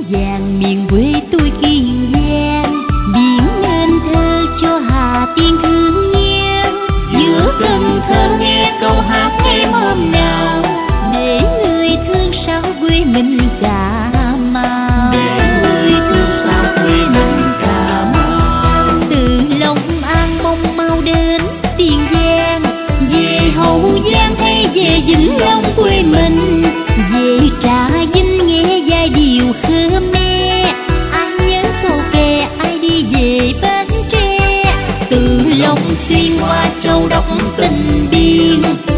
vàng miền quê tôi kiên giang, biển nên thơ cho Hà Tiên thương nhé. Giữa Cần Thơ nghe câu hát em hôm nào, để người thương sao quê mình Cà Mau, để người thương sao quê mình Cà Mau. từ Long An mong mau đến Tiền Giang, về Hậu Giang hay về Vĩnh Long quê mình, về Trà Vinh nghe giai điệu Khmer, ai nhớ câu kè ai đi về Bến Tre, từ Long Xuyên qua Châu đốc Tình Biên.